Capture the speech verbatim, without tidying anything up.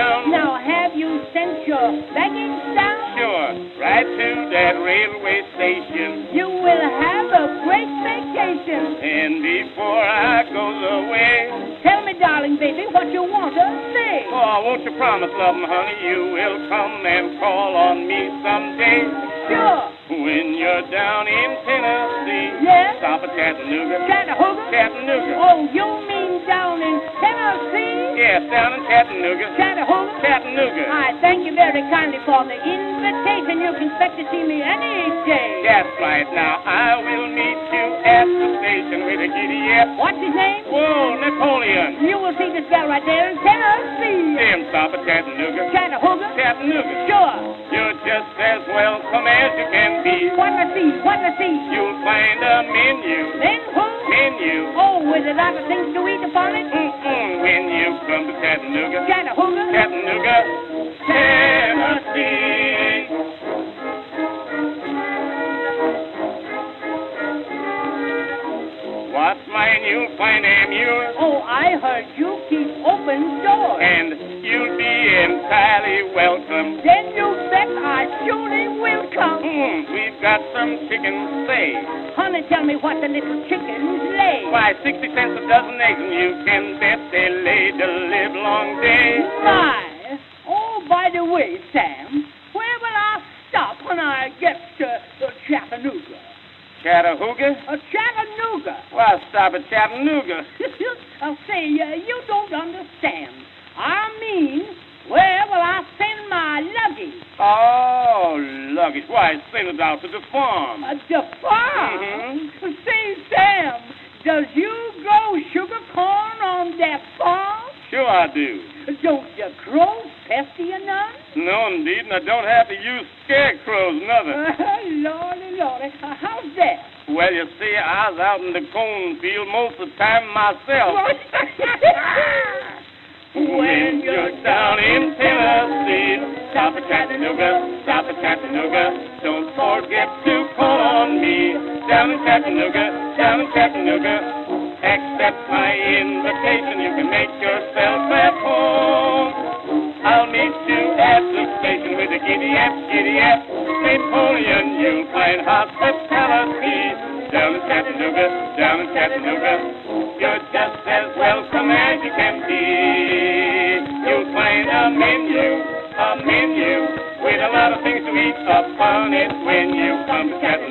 town. Now, have you sent your baggage down? Sure, right to that railway station. You will have a great vacation. And before I go away, Tell me, darling baby, what you want to say. oh, won't you promise, love, honey, you will come and call on me someday? Sure. When you're down in Tennessee, Yes? stop at Chattanooga. Chattanooga? Chattanooga. Oh, you mean down in Tennessee? Yes, down in Chattanooga. Chattanooga? Chattanooga. I thank you very kindly for the invitation. You can expect to see me any day. That's right. Now I will meet you at the station with a giddy up. What's his name? Whoa, Napoleon. You will see this guy right there in Tennessee. Jim, stop at Chattanooga. Chattanooga? Chattanooga. Sure. You're just as welcome as you can be. What to see? What to see? You'll find a menu. Then who? Menu. Oh, with a lot of things to eat upon it? Mm-mm. When you come to Chattanooga. Chattanooga? Chattanooga. Tennessee. What's mine, you'll find am yours. Oh, I heard you keep open doors. And you'll be entirely welcome. Then you bet I surely will come. Hmm, we've got some chicken say. Honey, tell me what the little chickens lay. Why, sixty cents a dozen eggs, and you can bet they lay the live long day. My. Oh, by the way, Sam, where will I stop when I get to uh, Chattanooga? Chattahooga? Uh, Chattanooga. Well, stop at Chattanooga. I'll say, uh, you don't understand. I mean, where will I send my luggage? Oh, luggage. Why, send it out to the farm. Uh, the farm? Mm-hmm. Say, Sam, does you grow sugar corn on that farm? Sure I do. Don't the crows pest you none? No, indeed, and I don't have to use scarecrows, nothing. Lordy, lordy, uh, how's that? Well, you see, I was out in the cornfield most of the time myself. When you're down in Tennessee, stop at Chattanooga, stop at Chattanooga. Don't forget to call on me. Down in Chattanooga, down in Chattanooga. Accept my invitation, you can make yourself at home. I'll meet you at the station with a giddy-ap, giddy-ap. Napoleon, you'll find hospitality. Down in Chattanooga, down in Chattanooga. You're just as welcome as you can be. You'll find a menu, a menu, with a lot of things to eat upon it when you come to Chattanooga.